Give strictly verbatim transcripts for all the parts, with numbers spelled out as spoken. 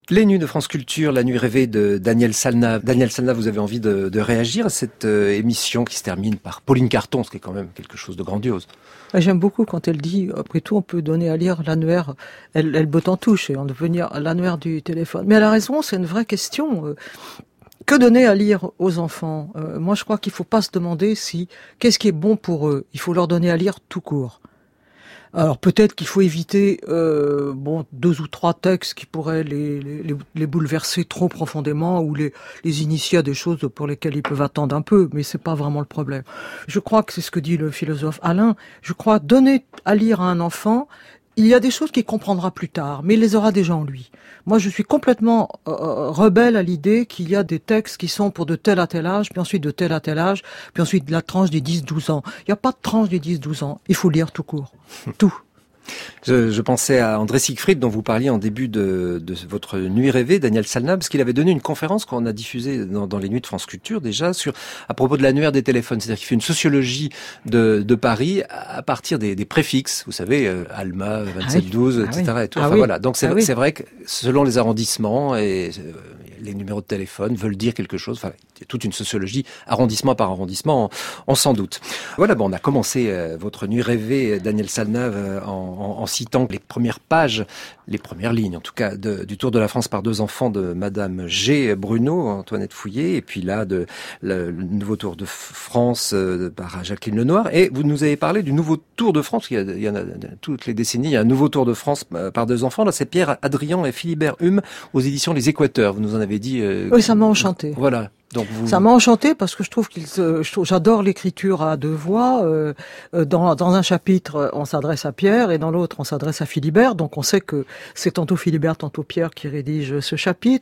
Les nuits de France Culture, la nuit rêvée de Daniel Salnave. Daniel Salnave, vous avez envie de, de réagir à cette euh, émission qui se termine par Pauline Carton, ce qui est quand même quelque chose de grandiose. J'aime beaucoup quand elle dit, après tout, on peut donner à lire l'annuaire, elle, elle botte en touche et en devenir l'annuaire du téléphone. Mais elle a raison, c'est une vraie question. Que donner à lire aux enfants ? euh, Moi, je crois qu'il faut pas se demander si qu'est-ce qui est bon pour eux. Il faut leur donner à lire tout court. Alors peut-être qu'il faut éviter euh, bon deux ou trois textes qui pourraient les, les, les bouleverser trop profondément ou les, les initier à des choses pour lesquelles ils peuvent attendre un peu, mais c'est pas vraiment le problème. Je crois que c'est ce que dit le philosophe Alain. Je crois donner à lire à un enfant, il y a des choses qu'il comprendra plus tard, mais il les aura déjà en lui. Moi, je suis complètement euh, rebelle à l'idée qu'il y a des textes qui sont pour de tel à tel âge, puis ensuite de tel à tel âge, puis ensuite de la tranche des dix douze ans. Il n'y a pas de tranche des dix douze ans. Il faut lire tout court. Tout. Je, je pensais à André Siegfried, dont vous parliez en début de, de votre nuit rêvée, Daniel Salnave, parce qu'il avait donné une conférence qu'on a diffusée dans, dans les nuits de France Culture déjà, sur à propos de l'annuaire des téléphones. C'est-à-dire qu'il fait une sociologie de, de Paris à partir des, des préfixes, vous savez, euh, Alma, vingt-sept douze, ah oui. et cetera. Ah et tout. oui. Enfin, ah oui. voilà. Donc c'est, ah oui. c'est vrai que selon les arrondissements et euh, les numéros de téléphone veulent dire quelque chose. Enfin, il y a toute une sociologie, arrondissement par arrondissement, on, on s'en doute. Voilà, bon, on a commencé euh, votre nuit rêvée, Daniel Salnave, euh, en, en, en citant les premières pages, les premières lignes en tout cas, de, du Tour de la France par deux enfants de Madame G. Bruno, Antoinette Fouillé, et puis là, de le, le nouveau Tour de France euh, par Jacqueline Lenoir. Et vous nous avez parlé du nouveau Tour de France, il y, a, il y en a toutes les décennies, il y a un nouveau Tour de France euh, par deux enfants. Là, c'est Pierre Adrian et Philibert Hume aux éditions Les Équateurs. Vous nous en avez dit... Euh, oui, ça m'a enchanté. Voilà. Donc vous... Ça m'a enchanté parce que je trouve qu'il, je trouve, j'adore l'écriture à deux voix. Euh, dans, dans un chapitre, on s'adresse à Pierre et dans l'autre, on s'adresse à Philibert. Donc on sait que c'est tantôt Philibert, tantôt Pierre qui rédige ce chapitre.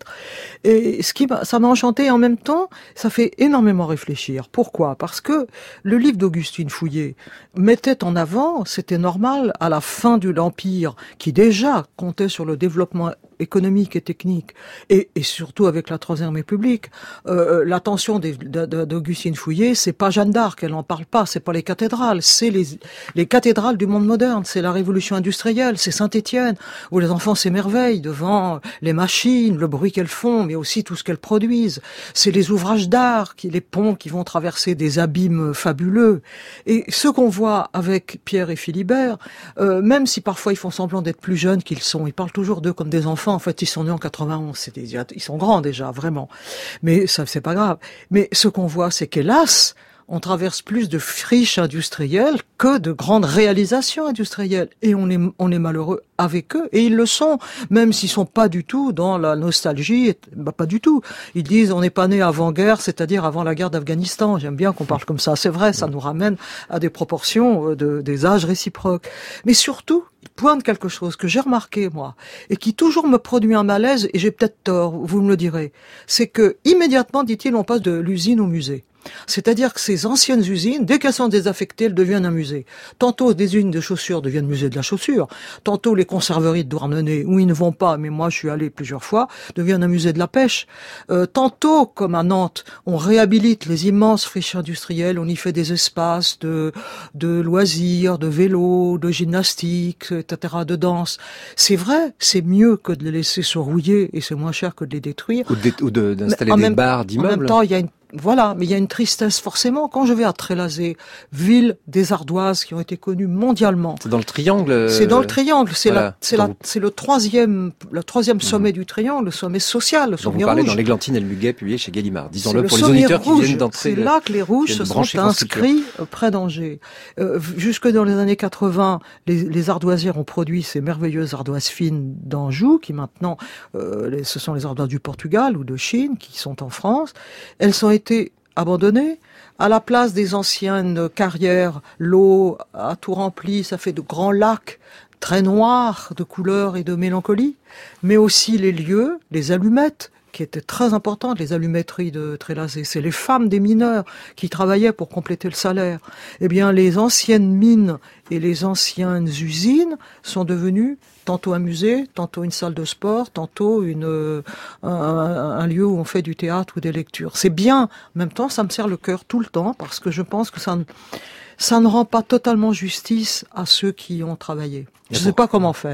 Et ce qui m'a, ça m'a enchanté et en même temps, ça fait énormément réfléchir. Pourquoi ? Parce que le livre d'Augustine Fouillé mettait en avant, c'était normal, à la fin de l'Empire, qui déjà comptait sur le développement économique et technique, et, et surtout avec la Troisième République, euh, l'attention d'Augustine Fouillé, c'est pas Jeanne d'Arc, elle n'en parle pas, c'est pas les cathédrales, c'est les, les cathédrales du monde moderne, c'est la révolution industrielle, c'est Saint-Étienne, où les enfants s'émerveillent devant les machines, le bruit qu'elles font, mais aussi tout ce qu'elles produisent. C'est les ouvrages d'art, qui, les ponts qui vont traverser des abîmes fabuleux. Et ce qu'on voit avec Pierre et Philibert, euh, même si parfois ils font semblant d'être plus jeunes qu'ils sont, ils parlent toujours d'eux comme des enfants. En fait, ils sont nés en quatre-vingt-onze. C'est des, ils sont grands déjà, vraiment. Mais ça, c'est pas grave. Mais ce qu'on voit, c'est qu'hélas, on traverse plus de friches industrielles que de grandes réalisations industrielles. Et on est, on est malheureux avec eux. Et ils le sont, même s'ils sont pas du tout dans la nostalgie. Bah, pas du tout. Ils disent, on n'est pas né avant-guerre, c'est-à-dire avant la guerre d'Afghanistan. J'aime bien qu'on parle comme ça. C'est vrai, ça nous ramène à des proportions de, des âges réciproques. Mais surtout, ils pointent quelque chose que j'ai remarqué, moi, et qui toujours me produit un malaise, et j'ai peut-être tort, vous me le direz. C'est que, immédiatement, dit-il, on passe de l'usine au musée. C'est-à-dire que ces anciennes usines, dès qu'elles sont désaffectées, elles deviennent un musée. Tantôt des usines de chaussures deviennent musée de la chaussure, tantôt les conserveries de Douarnenez, où ils ne vont pas, mais moi je suis allé plusieurs fois, deviennent un musée de la pêche. Euh, tantôt, comme à Nantes, on réhabilite les immenses friches industrielles, on y fait des espaces de, de loisirs, de vélo, de gymnastique, et cetera, de danse. C'est vrai, c'est mieux que de les laisser se rouiller, et c'est moins cher que de les détruire. Ou, de, ou de, d'installer des même, bars d'immeubles. En même temps, il y a une Voilà, mais il y a une tristesse forcément. Quand je vais à Trélazé, ville des ardoises qui ont été connues mondialement. C'est dans le triangle. C'est dans le triangle. C'est voilà. la, c'est la, c'est le troisième, le troisième sommet mmh. du triangle, le sommet social, le sommet rouge. Vous parlez rouge. dans l'Églantine et le Muguet, publié chez Gallimard. Disons-le pour le les auditeurs rouge. qui viennent d'entrer. C'est le, là que les rouges se sont inscrits près d'Angers. Euh, jusque dans les années quatre-vingts, les, les ardoisières ont produit ces merveilleuses ardoises fines d'Anjou, qui maintenant, euh, les, ce sont les ardoises du Portugal ou de Chine, qui sont en France. Elles ont été abandonnées. À la place des anciennes carrières, l'eau a tout rempli, ça fait de grands lacs très noirs de couleur et de mélancolie, mais aussi les lieux, les allumettes, qui étaient très importantes, les allumetteries de Trélazé. C'est les femmes des mineurs qui travaillaient pour compléter le salaire. Eh bien, les anciennes mines et les anciennes usines sont devenues tantôt un musée, tantôt une salle de sport, tantôt une, euh, un, un lieu où on fait du théâtre ou des lectures. C'est bien. En même temps, ça me serre le cœur tout le temps parce que je pense que ça ne, ça ne rend pas totalement justice à ceux qui ont travaillé. Je ne sais pas comment faire.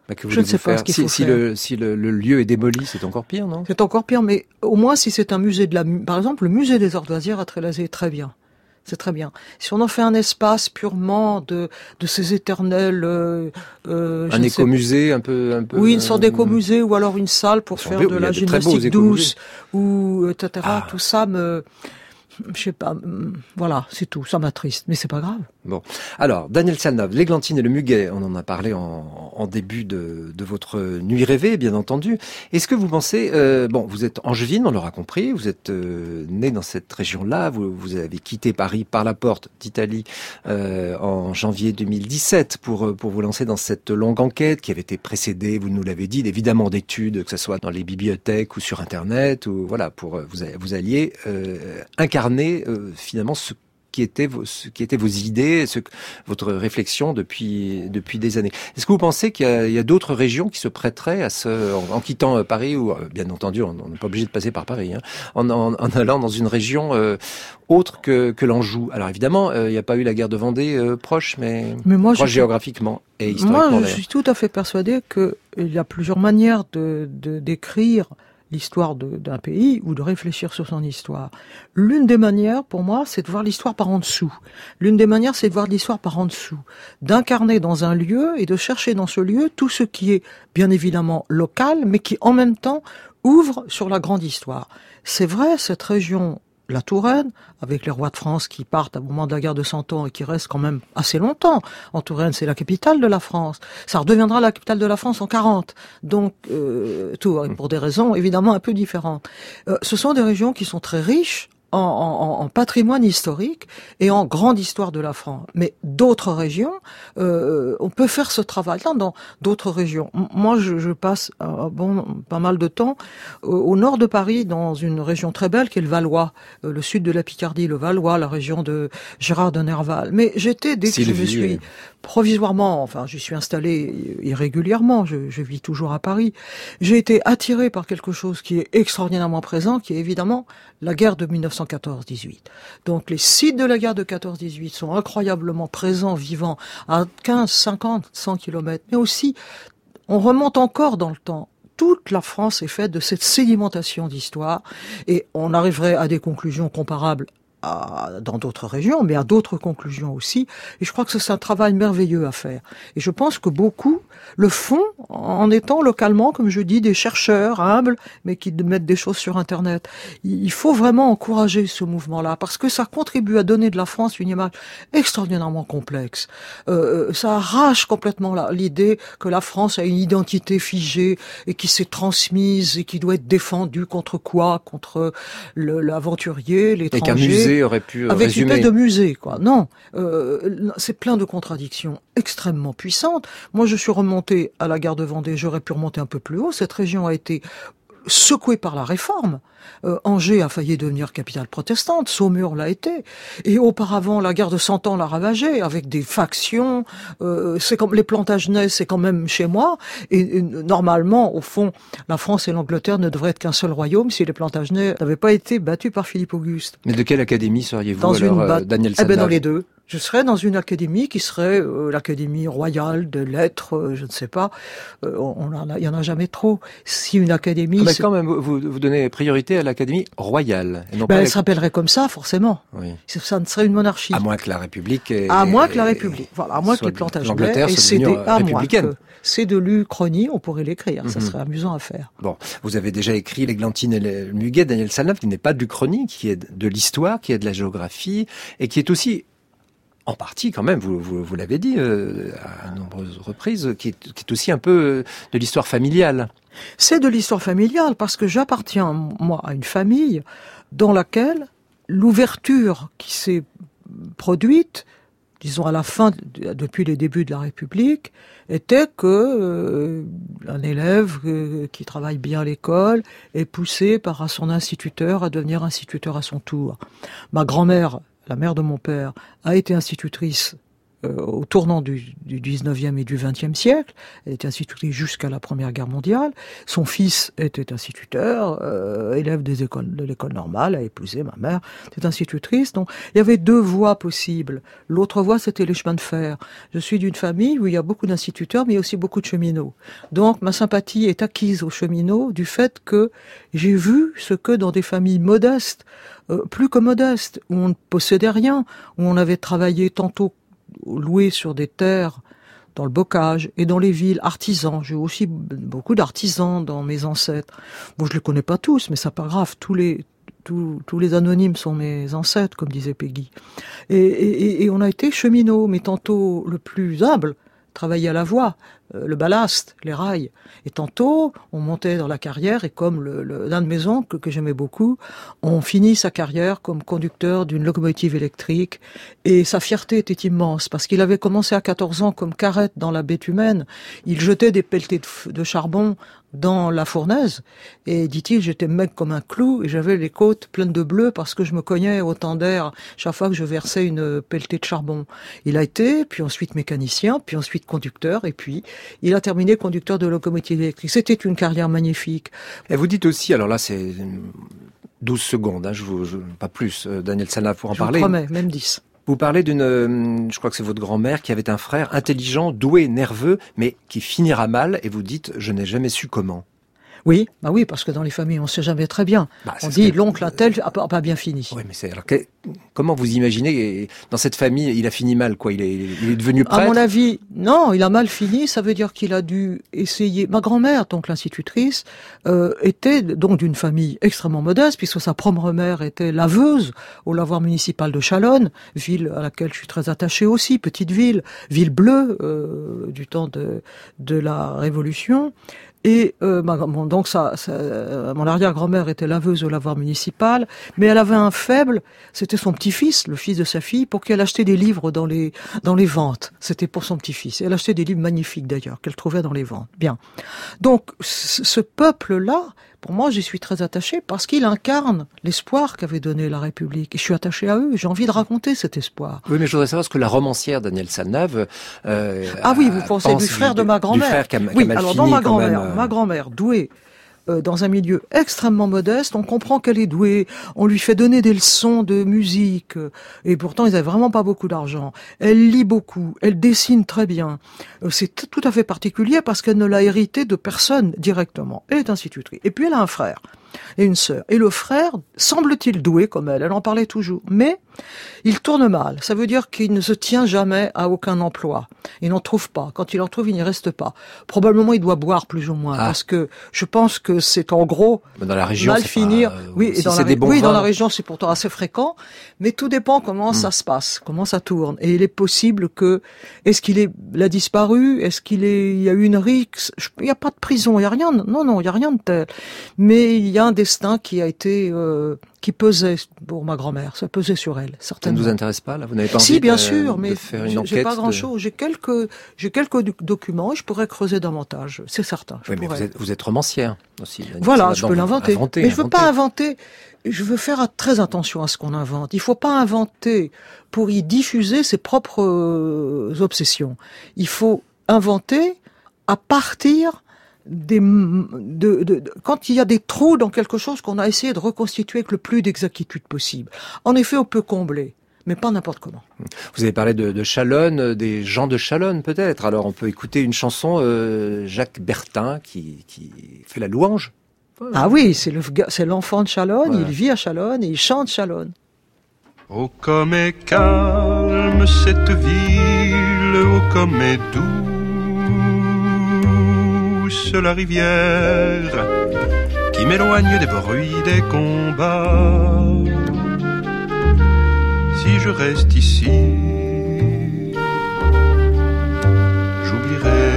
Bah, que je ne sais pas faire ce qu'il si, faut si faire. Le, si le, le lieu est démoli, c'est encore pire, non? C'est encore pire, mais au moins si c'est un musée de la... Par exemple, le musée des Ardoisières à Trélazé est très bien. C'est très bien. Si on en fait un espace purement de de ces éternels, euh, euh, un écomusée un peu, un peu. Oui, une sorte d'écomusée ou alors une salle pour faire de la gymnastique douce ou et cetera. Ah. Tout ça me, je sais pas. Voilà, c'est tout. Ça m'attriste, mais c'est pas grave. Bon, alors Daniel Salnave, l'Églantine et le Muguet, on en a parlé en, en début de, de votre nuit rêvée, bien entendu. Est-ce que vous pensez, euh, bon, vous êtes angevine, on l'aura compris, vous êtes euh, né dans cette région-là, vous, vous avez quitté Paris par la porte d'Italie euh, en janvier deux mille dix-sept pour pour vous lancer dans cette longue enquête qui avait été précédée, vous nous l'avez dit, évidemment d'études, que ce soit dans les bibliothèques ou sur Internet, ou voilà, pour vous vous alliez euh, incarner euh, finalement ce qui étaient vos, ce qui étaient vos idées, ce, votre réflexion depuis depuis des années. Est-ce que vous pensez qu'il y a, il y a d'autres régions qui se prêteraient à ce, en, en quittant Paris, ou bien entendu, on n'est pas obligé de passer par Paris, hein, en, en, en allant dans une région euh, autre que, que l'Anjou. Alors évidemment, euh, il n'y a pas eu la guerre de Vendée euh, proche, mais, mais moi, proche je, géographiquement et historiquement. Moi, je suis tout à fait persuadé qu'il y a plusieurs manières de, de d'écrire l'histoire d'un pays ou de réfléchir sur son histoire. L'une des manières, pour moi, c'est de voir l'histoire par en dessous. L'une des manières, c'est de voir l'histoire par en dessous. D'incarner dans un lieu et de chercher dans ce lieu tout ce qui est bien évidemment local, mais qui en même temps ouvre sur la grande histoire. C'est vrai, cette région, la Touraine, avec les rois de France qui partent au moment de la guerre de Cent Ans et qui restent quand même assez longtemps. En Touraine, c'est la capitale de la France. Ça redeviendra la capitale de la France en quarante. Donc, euh, Tours, pour des raisons évidemment un peu différentes. Euh, ce sont des régions qui sont très riches en, en, en patrimoine historique et en grande histoire de la France. Mais d'autres régions, euh, on peut faire ce travail-là dans d'autres régions. Moi, je, je passe euh, bon pas mal de temps euh, au nord de Paris, dans une région très belle qui est le Valois, euh, le sud de la Picardie, le Valois, la région de Gérard de Nerval. Mais j'étais, dès que Sylvie, je me suis provisoirement, enfin, j'y suis installé irrégulièrement, je, je vis toujours à Paris, j'ai été attiré par quelque chose qui est extraordinairement présent, qui est évidemment la guerre de mille neuf cent quatorze dix-huit. Donc les sites de la guerre de quatorze dix-huit sont incroyablement présents, vivants, à quinze, cinquante, cent kilomètres. Mais aussi, on remonte encore dans le temps. Toute la France est faite de cette sédimentation d'histoire et on arriverait à des conclusions comparables à, dans d'autres régions, mais à d'autres conclusions aussi. Et je crois que c'est un travail merveilleux à faire. Et je pense que beaucoup le font en étant localement, comme je dis, des chercheurs humbles, mais qui mettent des choses sur Internet. Il faut vraiment encourager ce mouvement-là, parce que ça contribue à donner de la France une image extraordinairement complexe. Euh, ça arrache complètement l'idée que la France a une identité figée et qui s'est transmise et qui doit être défendue contre quoi? Contre l'aventurier, l'étranger. Et qu'un musée aurait pu avec résumer. Avec une tête de musée, quoi. Non, euh, c'est plein de contradictions extrêmement puissantes. Moi, je suis remonté à la guerre de Vendée, j'aurais pu remonter un peu plus haut. Cette région a été secouée par la réforme. Euh, Angers a failli devenir capitale protestante, Saumur l'a été. Et auparavant, la guerre de Cent Ans l'a ravagée, avec des factions. Euh, c'est comme les Plantagenets, c'est quand même chez moi. Et, et normalement, au fond, la France et l'Angleterre ne devraient être qu'un seul royaume si les Plantagenets n'avaient pas été battus par Philippe Auguste. Mais de quelle académie seriez-vous alors, une euh, Daniel Salnave? Eh ben dans les deux. Je serais dans une académie qui serait euh, l'académie royale de lettres, euh, je ne sais pas. Euh, on en a, il y en a jamais trop. Si une académie, ah ben quand même, vous, vous donnez priorité à l'académie royale. Et non ben pas elle s'appellerait comme ça, forcément. Oui. Ça ne serait une monarchie. À moins que la République. Ait, à moins que la République. Voilà, à moins que les Plantagenets aient cédé. À moins que c'est de l'Uchronie, on pourrait l'écrire. Mm-hmm. Ça serait amusant à faire. Bon, vous avez déjà écrit l'Églantine et le Muguet, Daniel Salnave, qui n'est pas de l'Uchronie, qui est de l'histoire, qui est de la géographie, et qui est aussi en partie, quand même, vous, vous, vous l'avez dit euh, à nombreuses reprises, qui est, qui est aussi un peu de l'histoire familiale. C'est de l'histoire familiale parce que j'appartiens, moi, à une famille dans laquelle l'ouverture qui s'est produite, disons à la fin, depuis les débuts de la République, était que euh, un élève euh, qui travaille bien à l'école est poussé par son instituteur à devenir instituteur à son tour. Ma grand-mère, la mère de mon père, a été institutrice euh, au tournant du, du dix-neuvième et du vingtième siècle. Elle était institutrice jusqu'à la Première Guerre mondiale. Son fils était instituteur, euh, élève des écoles, de l'école normale, a épousé ma mère, était institutrice. Donc il y avait deux voies possibles. L'autre voie, c'était les chemins de fer. Je suis d'une famille où il y a beaucoup d'instituteurs, mais il y a aussi beaucoup de cheminots. Donc ma sympathie est acquise aux cheminots du fait que j'ai vu ce que dans des familles modestes, euh, plus que modestes, où on ne possédait rien, où on avait travaillé tantôt loué sur des terres dans le bocage et dans les villes, artisans. J'ai aussi beaucoup d'artisans dans mes ancêtres. Bon, je les connais pas tous, mais c'est pas grave. Tous les tous, tous les anonymes sont mes ancêtres, comme disait Peggy. Et, et, et on a été cheminots, mais tantôt le plus humble, travailler à la voie, euh, le ballast, les rails. Et tantôt, on montait dans la carrière et comme le, le, l'un de mes oncles, que j'aimais beaucoup, on finit sa carrière comme conducteur d'une locomotive électrique. Et sa fierté était immense parce qu'il avait commencé à quatorze ans comme carrette dans la bêtumène. Il jetait des pelletées de, de charbon dans la fournaise et dit-il, j'étais mec comme un clou et j'avais les côtes pleines de bleu parce que je me cognais autant d'air chaque fois que je versais une pelletée de charbon. Il a été, puis ensuite mécanicien, puis ensuite conducteur et puis il a terminé conducteur de locomotive électrique. C'était une carrière magnifique. Et vous dites aussi, alors là c'est douze secondes, hein, je vous, je, pas plus, euh, Daniel Salnave pour en je parler. Je vous promets, même dix. Vous parlez d'une, euh, je crois que c'est votre grand-mère qui avait un frère intelligent, doué, nerveux, mais qui finira mal, et vous dites, je n'ai jamais su comment. Oui, bah oui, parce que dans les familles, on ne sait jamais très bien. Bah, on dit, l'oncle a tel, a pas bien fini. Oui, mais c'est, alors, que, comment vous imaginez, dans cette famille, il a fini mal, quoi? Il est, il est devenu prêtre? À mon avis, non, il a mal fini, ça veut dire qu'il a dû essayer. Ma grand-mère, donc l'institutrice, euh, était donc d'une famille extrêmement modeste, puisque sa propre mère était laveuse au lavoir municipal de Chalonnes, ville à laquelle je suis très attaché aussi, petite ville, ville bleue, euh, du temps de, de la Révolution. Et euh, bon, donc ça, ça, mon arrière-grand-mère était laveuse au lavoir municipal, mais elle avait un faible, c'était son petit-fils, le fils de sa fille, pour qu'elle achetait des livres dans les dans les ventes. C'était pour son petit-fils. Et elle achetait des livres magnifiques d'ailleurs, qu'elle trouvait dans les ventes. Bien. Donc ce peuple-là, pour moi, j'y suis très attachée parce qu'il incarne l'espoir qu'avait donné la République. Et je suis attachée à eux. J'ai envie de raconter cet espoir. Oui, mais je voudrais savoir ce que la romancière Danielle Salnave. Euh, ah oui, vous pensez du frère de ma grand-mère. Du frère qui a, qui oui, a mal alors fini, dans ma grand-mère, même, euh... ma grand-mère douée. Euh, dans un milieu extrêmement modeste, on comprend qu'elle est douée, on lui fait donner des leçons de musique, euh, et pourtant ils n'avaient vraiment pas beaucoup d'argent. Elle lit beaucoup, elle dessine très bien. Euh, c'est t- tout à fait particulier parce qu'elle ne l'a hérité de personne directement. Elle est institutrice. Et puis elle a un frère et une sœur. Et le frère, semble-t-il doué comme elle, elle en parlait toujours, mais il tourne mal. Ça veut dire qu'il ne se tient jamais à aucun emploi. Il n'en trouve pas. Quand il en trouve, il n'y reste pas. Probablement, il doit boire plus ou moins, ah. parce que je pense que c'est en gros dans la région, mal c'est finir. Pas, euh, oui, si et dans c'est la, des bons oui, vins. Dans la région, c'est pourtant assez fréquent, mais tout dépend comment mmh. ça se passe, comment ça tourne. Et il est possible que, est-ce qu'il est, il a disparu, est-ce qu'il est, il y a eu une rixe, il n'y a pas de prison, il n'y a rien, non, non, il n'y a rien de tel. Mais il y a un destin qui a été, euh, qui pesait pour ma grand-mère, ça pesait sur elle, certainement. Ça ne vous intéresse pas, là? Vous n'avez pas envie si, bien de, sûr, de mais faire une j'ai, enquête j'ai pas grand-chose. de... J'ai quelques, j'ai quelques documents et je pourrais creuser davantage, c'est certain. Je oui, mais pourrais. vous êtes, vous êtes romancière aussi. Voilà, je peux l'inventer. Inventer, mais je veux inventer. pas inventer. Je veux faire très attention à ce qu'on invente. Il faut pas inventer pour y diffuser ses propres euh, obsessions. Il faut inventer à partir des, de, de, de, quand il y a des trous dans quelque chose qu'on a essayé de reconstituer avec le plus d'exactitude possible. En effet, on peut combler, mais pas n'importe comment. Vous avez parlé de, de Chalonnes, des gens de Chalonnes peut-être. Alors on peut écouter une chanson, euh, Jacques Bertin, qui, qui fait la louange. Ah oui, c'est, le, c'est l'enfant de Chalonnes, voilà. Il vit à Chalonnes et il chante Chalonnes. Oh comme est calme cette ville, oh comme est douce la rivière qui m'éloigne des bruits des combats. Si je reste ici, j'oublierai.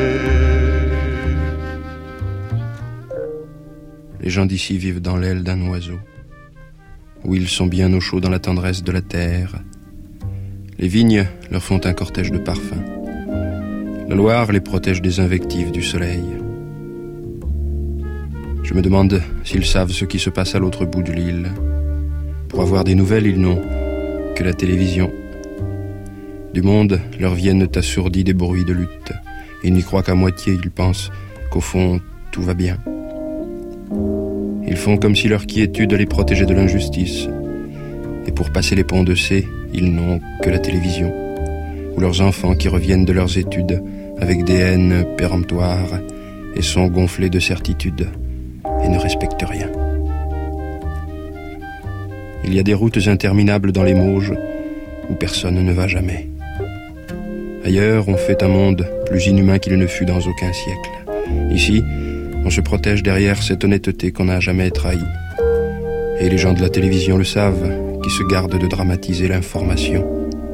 Les gens d'ici vivent dans l'aile d'un oiseau, où ils sont bien au chaud dans la tendresse de la terre. Les vignes leur font un cortège de parfums. La Loire les protège des invectives du soleil. Je me demande s'ils savent ce qui se passe à l'autre bout de l'île. Pour avoir des nouvelles, ils n'ont que la télévision. Du monde leur viennent assourdis des bruits de lutte. Ils n'y croient qu'à moitié, ils pensent qu'au fond, tout va bien. Ils font comme si leur quiétude les protégeait de l'injustice. Et pour passer les ponts de C, ils n'ont que la télévision. Ou leurs enfants qui reviennent de leurs études avec des haines péremptoires et sont gonflés de certitudes et ne respectent rien. Il y a des routes interminables dans les Mauges où personne ne va jamais. Ailleurs, on fait un monde plus inhumain qu'il ne fut dans aucun siècle. Ici, on se protège derrière cette honnêteté qu'on n'a jamais trahie. Et les gens de la télévision le savent, qui se gardent de dramatiser l'information.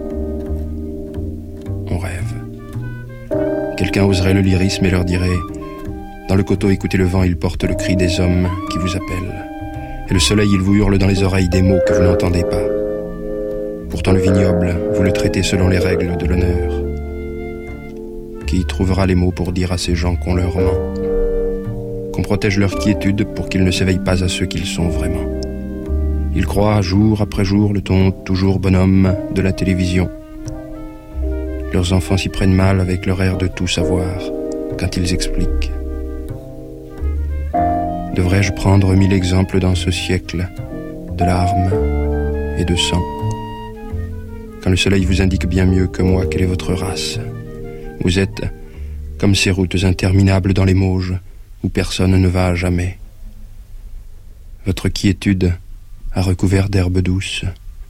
On rêve. Quelqu'un oserait le lyrisme et leur dirait « Dans le coteau, écoutez le vent, il porte le cri des hommes qui vous appellent. Et le soleil, il vous hurle dans les oreilles des mots que vous n'entendez pas. Pourtant le vignoble, vous le traitez selon les règles de l'honneur. Qui trouvera les mots pour dire à ces gens qu'on leur ment, qu'on protège leur quiétude pour qu'ils ne s'éveillent pas à ceux qu'ils sont vraiment. Ils croient jour après jour le ton toujours bonhomme de la télévision. Leurs enfants s'y prennent mal avec leur air de tout savoir quand ils expliquent. Devrais-je prendre mille exemples dans ce siècle de larmes et de sang? Quand le soleil vous indique bien mieux que moi quelle est votre race. Vous êtes comme ces routes interminables dans les Mauges où personne ne va jamais. Votre quiétude a recouvert d'herbes douces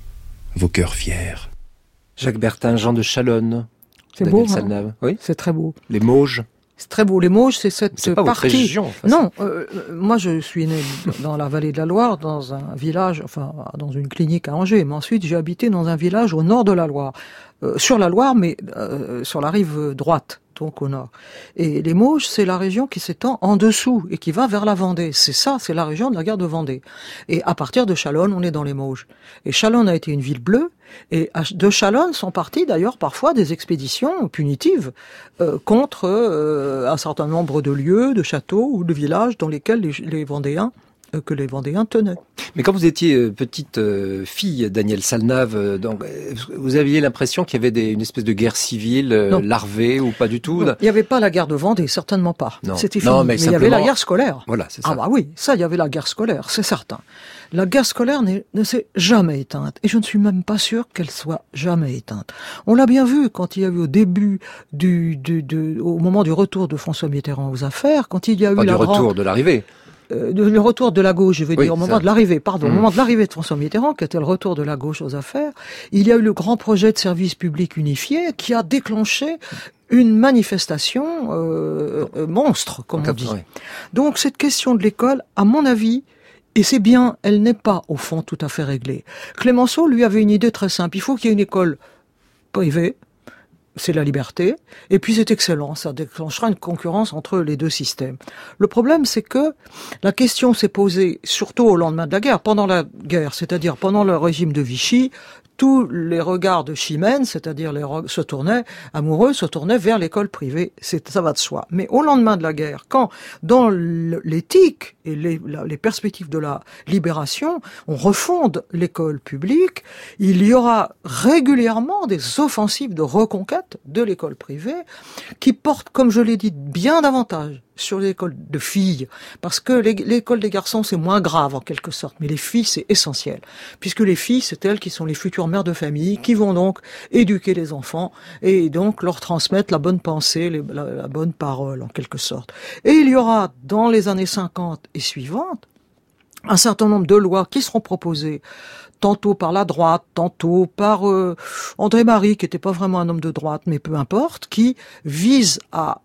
vos cœurs fiers. Jacques Bertin, Jean de Chalonne. C'est Daniel beau, Salnave. hein. Oui. C'est très beau. Les Mauges. C'est très beau. Les Mauges, c'est cette C'est pas partie. votre région. En fait. Non, euh, moi je suis né dans la vallée de la Loire, dans un village, enfin dans une clinique à Angers. Mais ensuite j'ai habité dans un village au nord de la Loire, euh, sur la Loire, mais euh, sur la rive droite, donc au nord. Et les Mauges, c'est la région qui s'étend en dessous et qui va vers la Vendée. C'est ça, c'est la région de la guerre de Vendée. Et à partir de Chalonne, on est dans les Mauges. Et Chalonne a été une ville bleue. Et de Chalonne sont parties d'ailleurs parfois des expéditions punitives euh, contre euh, un certain nombre de lieux, de châteaux ou de villages dans lesquels les, les Vendéens euh, que les Vendéens tenaient. Mais quand vous étiez euh, petite euh, fille, Daniel Salnave, euh, donc, euh, vous aviez l'impression qu'il y avait des, une espèce de guerre civile euh, larvée ou pas du tout? Non, il n'y avait pas la guerre de Vendée, certainement pas. Non. C'était fini. Non, mais mais il y avait la guerre scolaire. Voilà, c'est ça. Ah bah oui, ça, il y avait la guerre scolaire, c'est certain. La guerre scolaire ne s'est jamais éteinte. Et je ne suis même pas sûr qu'elle soit jamais éteinte. On l'a bien vu quand il y a eu au début du, du, du au moment du retour de François Mitterrand aux affaires, quand il y a eu pas la du retour grande... de l'arrivée. Euh, le retour de la gauche, je veux oui, dire, au moment ça. de l'arrivée, pardon, mmh. au moment de l'arrivée de François Mitterrand, qui était le retour de la gauche aux affaires, il y a eu le grand projet de service public unifié qui a déclenché une manifestation euh, euh, monstre, comme on dit. Ouais. Donc cette question de l'école, à mon avis, et c'est bien, elle n'est pas, au fond, tout à fait réglée. Clémenceau, lui, avait une idée très simple. Il faut qu'il y ait une école privée, c'est la liberté, et puis c'est excellent, ça déclenchera une concurrence entre les deux systèmes. Le problème, c'est que la question s'est posée, surtout au lendemain de la guerre, pendant la guerre, c'est-à-dire pendant le régime de Vichy, tous les regards de Chimène, c'est-à-dire les re- se tournaient, amoureux, se tournaient vers l'école privée. C'est, ça va de soi. Mais au lendemain de la guerre, quand, dans l'éthique et les, la, les perspectives de la libération, on refonde l'école publique, il y aura régulièrement des offensives de reconquête de l'école privée qui portent, comme je l'ai dit, bien davantage sur l'école de filles, parce que l'école des garçons, c'est moins grave en quelque sorte, mais les filles, c'est essentiel, puisque les filles, c'est elles qui sont les futures mères de famille, qui vont donc éduquer les enfants, et donc leur transmettre la bonne pensée, les, la, la bonne parole, en quelque sorte. Et il y aura, dans les années cinquante et suivantes, un certain nombre de lois qui seront proposées, tantôt par la droite, tantôt par euh, André Marie, qui n'était pas vraiment un homme de droite, mais peu importe, qui visent à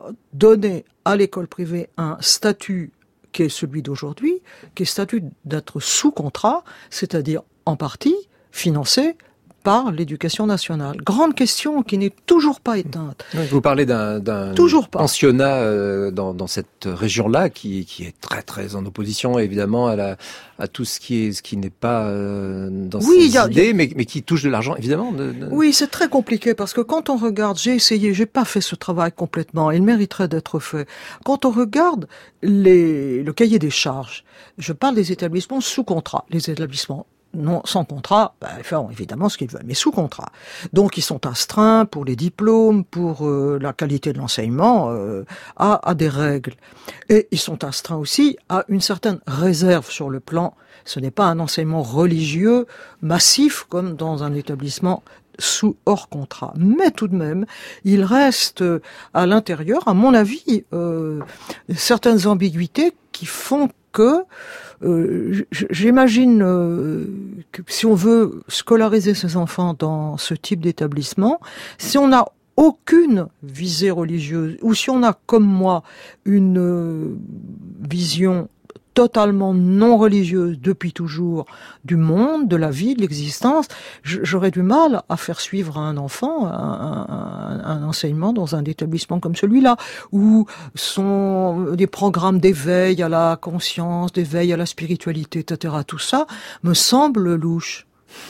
donner à l'école privée un statut qui est celui d'aujourd'hui, qui est le statut d'être sous contrat, c'est-à-dire en partie financé par l'éducation nationale. Grande question qui n'est toujours pas éteinte. Vous parlez d'un, d'un pensionnat euh, dans, dans cette région-là qui, qui est très très en opposition évidemment à, la, à tout ce qui est ce qui n'est pas euh, dans oui, ses y a, idées, y a... mais, mais qui touche de l'argent évidemment. De, de... Oui, c'est très compliqué parce que quand on regarde, j'ai essayé, j'ai pas fait ce travail complètement, il mériterait d'être fait. Quand on regarde les, le cahier des charges, je parle des établissements sous contrat, les établissements non, sans contrat, bah, ils font évidemment ce qu'ils veulent, mais sous contrat. Donc ils sont astreints pour les diplômes, pour euh, la qualité de l'enseignement, euh, à, à des règles. Et ils sont astreints aussi à une certaine réserve sur le plan. Ce n'est pas un enseignement religieux massif comme dans un établissement sous hors contrat. Mais tout de même, il reste à l'intérieur, à mon avis, euh, certaines ambiguïtés qui font que euh, j'imagine euh, que si on veut scolariser ses enfants dans ce type d'établissement, si on n'a aucune visée religieuse, ou si on a, comme moi, une euh, vision totalement non religieuse depuis toujours du monde, de la vie, de l'existence, j'aurais du mal à faire suivre à un enfant un, un, un enseignement dans un établissement comme celui-là, où sont des programmes d'éveil à la conscience, d'éveil à la spiritualité, et cetera. Tout ça me semble louche.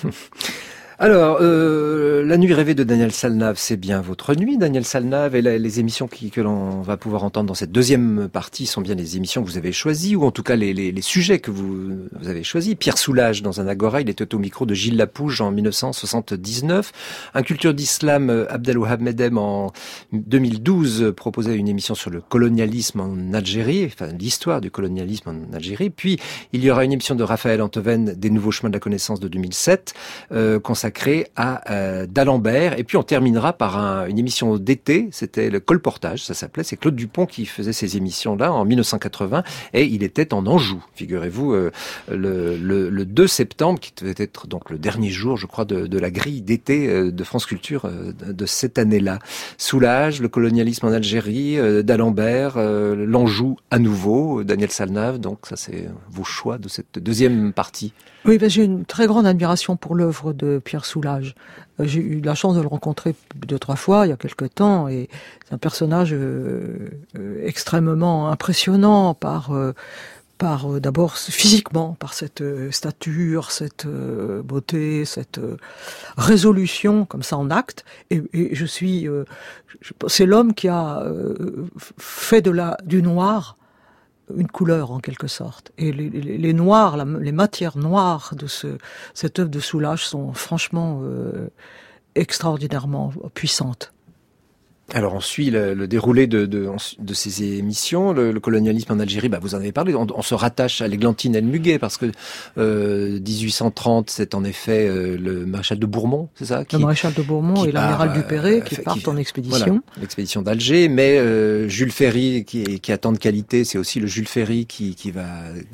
Alors, euh, la nuit rêvée de Daniel Salnave, c'est bien votre nuit, Daniel Salnave, et la, les émissions qui, que l'on va pouvoir entendre dans cette deuxième partie sont bien les émissions que vous avez choisies, ou en tout cas les, les, les sujets que vous, vous avez choisis. Pierre Soulages, dans un agora, il était au micro de Gilles Lapouge en mille neuf cent soixante-dix-neuf. Un culture d'islam, Abdelwahab Medem, en deux mille douze, proposait une émission sur le colonialisme en Algérie, enfin l'histoire du colonialisme en Algérie. Puis, il y aura une émission de Raphaël Antoven, des Nouveaux Chemins de la Connaissance de deux mille sept, euh, consacrée à euh, d'Alembert, et puis on terminera par un, une émission d'été, c'était le colportage, ça s'appelait, c'est Claude Dupont qui faisait ces émissions-là en mille neuf cent quatre-vingts, et il était en Anjou, figurez-vous, euh, le, le, le deux septembre, qui devait être donc le dernier jour, je crois, de, de la grille d'été euh, de France Culture euh, de, de cette année-là. Soulages, le colonialisme en Algérie, euh, d'Alembert, euh, l'Anjou à nouveau, Daniel Salnave, donc ça c'est vos choix de cette deuxième partie. Oui, ben j'ai une très grande admiration pour l'œuvre de Pierre Soulages. J'ai eu la chance de le rencontrer deux, trois fois il y a quelque temps, et c'est un personnage euh, euh, extrêmement impressionnant par euh, par euh, d'abord physiquement, par cette euh, stature, cette euh, beauté, cette euh, résolution comme ça en acte. Et, et je suis, euh, je, c'est l'homme qui a euh, fait de la du noir une couleur en quelque sorte. Et les, les, les noirs, la, les matières noires de ce, cette œuvre de Soulages sont franchement euh, extraordinairement puissantes. Alors on suit le, le déroulé de, de, de ces émissions. Le, le colonialisme en Algérie, bah vous en avez parlé. On, on se rattache à l'Églantine El Muguet parce que euh, dix-huit cent trente, c'est en effet euh, le maréchal de Bourmont, c'est ça qui, Le maréchal de Bourmont et l'amiral Dupéré euh, qui partent qui, en expédition. Voilà, l'expédition d'Alger. Mais euh, Jules Ferry, qui, qui a tant de qualité, c'est aussi le Jules Ferry qui, qui va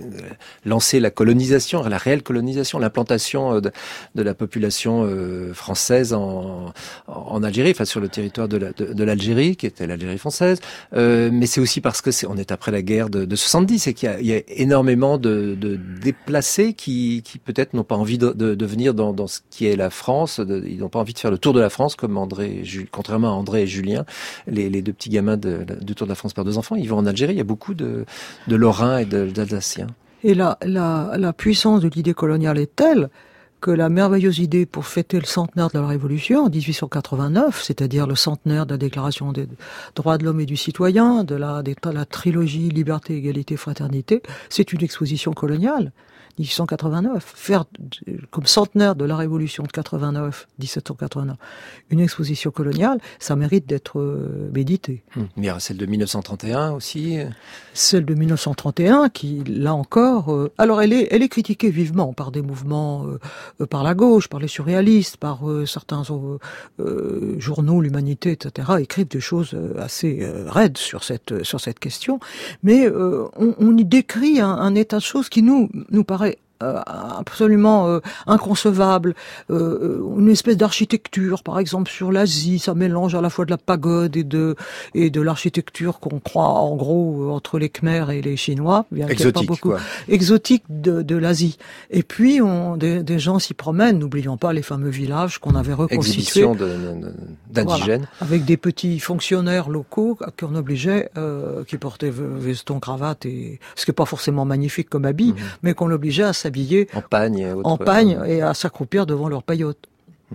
lancer la colonisation, la réelle colonisation, l'implantation de, de la population euh, française en, en Algérie, enfin sur le territoire de la de, de l'Algérie, qui était l'Algérie française, euh, mais c'est aussi parce que c'est, on est après la guerre de, de soixante-dix et qu'il y a, il y a énormément de, de déplacés qui, qui peut-être n'ont pas envie de, de, de venir dans, dans ce qui est la France. De, ils n'ont pas envie de faire le tour de la France comme André, Jules, contrairement à André et Julien, les, les deux petits gamins de, du Tour de la France par deux enfants. Ils vont en Algérie. Il y a beaucoup de, de Lorrains et de, d'Alsaciens. Et la, la, la puissance de l'idée coloniale est telle que la merveilleuse idée pour fêter le centenaire de la Révolution en dix-huit cent quatre-vingt-neuf, c'est-à-dire le centenaire de la Déclaration des droits de l'homme et du citoyen, de la, de la trilogie Liberté, Égalité, Fraternité, c'est une exposition coloniale. dix-huit cent quatre-vingt-neuf, faire comme centenaire de la Révolution de quatre-vingt-neuf, dix-sept cent quatre-vingt-neuf, une exposition coloniale, ça mérite d'être médité. Hum, mais celle de mille neuf cent trente et un aussi. Celle de mille neuf cent trente et un, qui là encore, euh, alors elle est, elle est critiquée vivement par des mouvements, euh, par la gauche, par les surréalistes, par euh, certains euh, euh, journaux, l'Humanité, et cetera, écrivent des choses assez euh, raides sur cette sur cette question, mais euh, on, on y décrit un, un état de choses qui nous nous paraît Euh, absolument euh, inconcevable, euh, une espèce d'architecture, par exemple sur l'Asie, ça mélange à la fois de la pagode et de et de l'architecture qu'on croit en gros entre les Khmers et les Chinois, bien qu'il n'y ait pas beaucoup quoi. exotique de, de l'Asie. Et puis on, des, des gens s'y promènent, n'oublions pas les fameux villages qu'on avait reconstitués, exhibition de, de, d'indigènes, voilà, avec des petits fonctionnaires locaux qu'on obligeait, euh, qui portaient veston, cravate, et ce qui n'est pas forcément magnifique comme habit, mmh. mais qu'on l'obligeait à s'habiller en pagne, et, autres, en pagne et à s'accroupir devant leur paillote.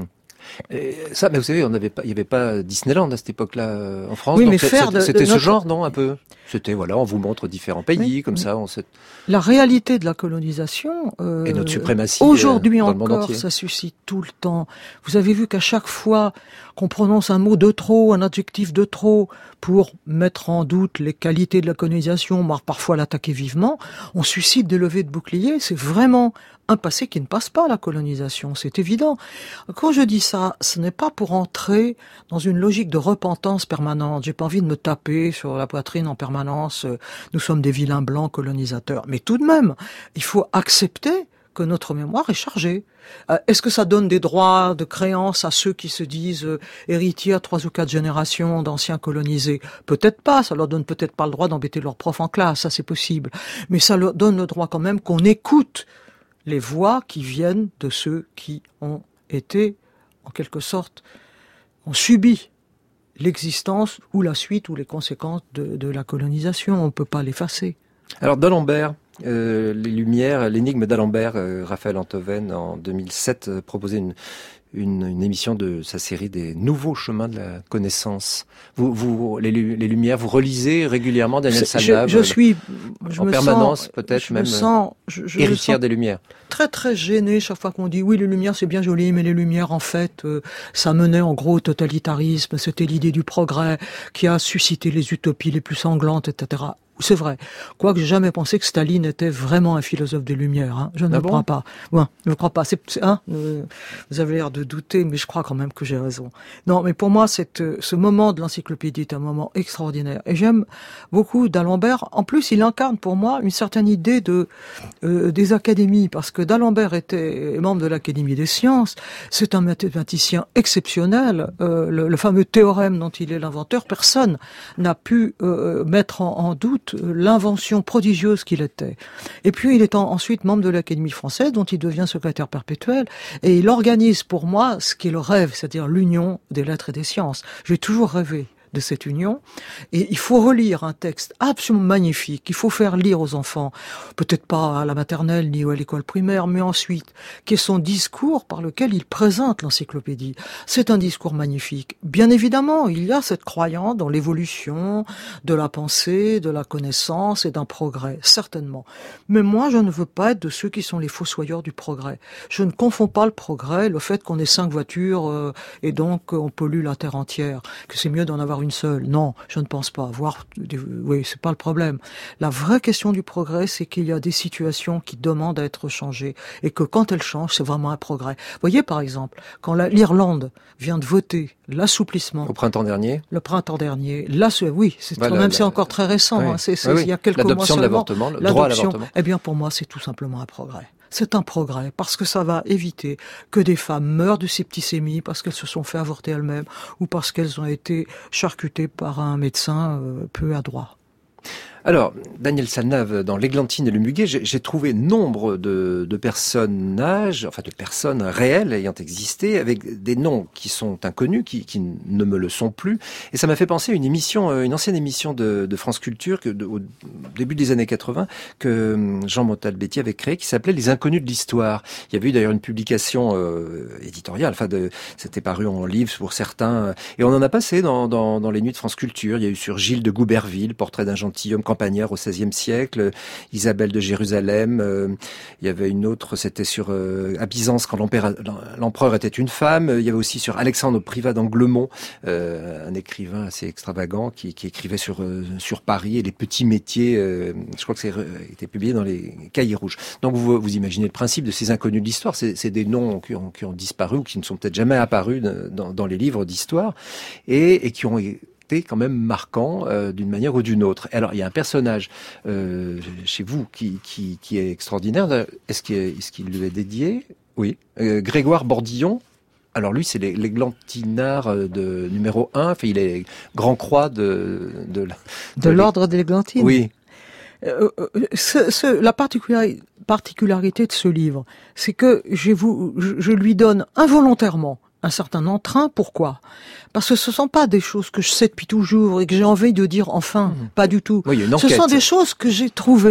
Et ça, mais vous savez, on n'avait pas, il n'y avait pas Disneyland à cette époque-là euh, en France. Oui, donc mais c'est, faire de, c'était de ce notre... genre, non, un peu. C'était, voilà, on vous montre différents pays, mais, comme mais ça. On se... La réalité de la colonisation... Euh, et notre suprématie aujourd'hui euh, dans le monde encore, entier. ça suscite tout le temps. Vous avez vu qu'à chaque fois qu'on prononce un mot de trop, un adjectif de trop, pour mettre en doute les qualités de la colonisation, voire parfois l'attaquer vivement, on suscite des levées de boucliers. C'est vraiment un passé qui ne passe pas, la colonisation, c'est évident. Quand je dis ça, ce n'est pas pour entrer dans une logique de repentance permanente. J'ai pas envie de me taper sur la poitrine en permanence. Nous sommes des vilains blancs colonisateurs. Mais tout de même, il faut accepter que notre mémoire est chargée. Euh, est-ce que ça donne des droits de créance à ceux qui se disent euh, héritiers à trois ou quatre générations d'anciens colonisés? Peut-être pas, ça leur donne peut-être pas le droit d'embêter leurs profs en classe, ça c'est possible. Mais ça leur donne le droit quand même qu'on écoute les voix qui viennent de ceux qui ont été, en quelque sorte, ont subi l'existence ou la suite ou les conséquences de, de la colonisation. On ne peut pas l'effacer. Alors d'Alembert, euh, les Lumières, l'énigme d'Alembert, euh, Raphaël Enthoven en deux mille sept euh, proposait une, une, une émission de sa série des nouveaux chemins de la connaissance. Vous, vous les, les Lumières, vous relisez régulièrement Daniel Salnave. Je, je suis je en me permanence, sens, peut-être je même me sens, je, je héritière me sens des Lumières. Très très gênée chaque fois qu'on dit oui les Lumières c'est bien joli mais les Lumières en fait euh, ça menait en gros au totalitarisme, c'était l'idée du progrès qui a suscité les utopies les plus sanglantes, et cetera. C'est vrai. Quoique j'ai jamais pensé que Staline était vraiment un philosophe des Lumières. Hein. Je ne ah le bon crois pas. Ouais, je ne crois pas. C'est, c'est, hein, euh, vous avez l'air de douter, mais je crois quand même que j'ai raison. Non, mais pour moi, cette, ce moment de l'encyclopédie est un moment extraordinaire. Et j'aime beaucoup d'Alembert. En plus, il incarne pour moi une certaine idée de euh, des académies, parce que d'Alembert était membre de l'Académie des sciences. C'est un mathématicien exceptionnel. Euh, le, le fameux théorème dont il est l'inventeur, personne n'a pu euh, mettre en, en doute l'invention prodigieuse qu'il était. Et puis il est en, ensuite membre de l'Académie française, dont il devient secrétaire perpétuel, et il organise pour moi ce qui est le rêve, c'est-à-dire l'union des lettres et des sciences. J'ai toujours rêvé de cette union, et il faut relire un texte absolument magnifique, il faut faire lire aux enfants, peut-être pas à la maternelle ni à l'école primaire, mais ensuite, qui est son discours par lequel il présente l'encyclopédie. C'est un discours magnifique. Bien évidemment, il y a cette croyance dans l'évolution de la pensée, de la connaissance et d'un progrès, certainement. Mais moi, je ne veux pas être de ceux qui sont les fossoyeurs du progrès. Je ne confonds pas le progrès, le fait qu'on ait cinq voitures euh, et donc on pollue la terre entière, que c'est mieux d'en avoir une seule. Non, je ne pense pas. Voir, oui, c'est pas le problème. La vraie question du progrès, c'est qu'il y a des situations qui demandent à être changées et que quand elles changent, c'est vraiment un progrès. Vous voyez, par exemple, quand la, l'Irlande vient de voter l'assouplissement. Au printemps dernier. Le printemps dernier. Là, c'est, oui, c'est bah, quand la, même, la, c'est encore très récent. Oui. Hein, c'est, c'est, oui, oui. il y a quelques L'adoption mois seulement. de l'avortement, le droit à l'avortement. Eh bien, pour moi, c'est tout simplement un progrès. C'est un progrès, parce que ça va éviter que des femmes meurent de septicémie parce qu'elles se sont fait avorter elles-mêmes ou parce qu'elles ont été charcutées par un médecin euh, peu adroit. Alors, Daniel Salnave, dans l'Églantine et le Muguet, j'ai, j'ai trouvé nombre de, de personnages, enfin de personnes réelles ayant existé, avec des noms qui sont inconnus, qui, qui ne me le sont plus. Et ça m'a fait penser à une émission, une ancienne émission de, de France Culture, que de, au début des années quatre-vingts, que Jean Montalbetti avait créé, qui s'appelait Les Inconnus de l'Histoire. Il y avait eu d'ailleurs une publication euh, éditoriale, enfin, de, c'était paru en livre pour certains, et on en a passé dans, dans, dans les nuits de France Culture. Il y a eu sur Gilles de Gouberville, portrait d'un gentilhomme campagnard au seizième siècle, Isabelle de Jérusalem, euh, il y avait une autre, c'était sur euh, à Byzance quand l'empereur était une femme, il y avait aussi sur Alexandre Privat d'Anglemont, euh, un écrivain assez extravagant qui, qui écrivait sur euh, sur Paris et les petits métiers, euh, je crois que c'est été publié dans les Cahiers rouges. Donc vous, vous imaginez le principe de ces inconnus de l'histoire, c'est, c'est des noms qui ont, qui ont disparu ou qui ne sont peut-être jamais apparus dans, dans les livres d'histoire et, et qui ont quand même marquant euh, d'une manière ou d'une autre. Alors il y a un personnage euh, chez vous qui, qui, qui est extraordinaire. Est-ce qu'il, est-ce qu'il lui est dédié ? Oui. Euh, Grégoire Bordillon. Alors lui, c'est l'églantinard de numéro un. Enfin, il est grand croix de de, de, de l'ordre de l'Églantine. Oui. Euh, ce, ce, la particularité, particularité de ce livre, c'est que je, vous, je, je lui donne involontairement un certain entrain. Pourquoi ? Parce que ce ne sont pas des choses que je sais depuis toujours et que j'ai envie de dire enfin, mmh. Pas du tout. Oui, il y a une enquête. Ce sont des choses que j'ai trouvées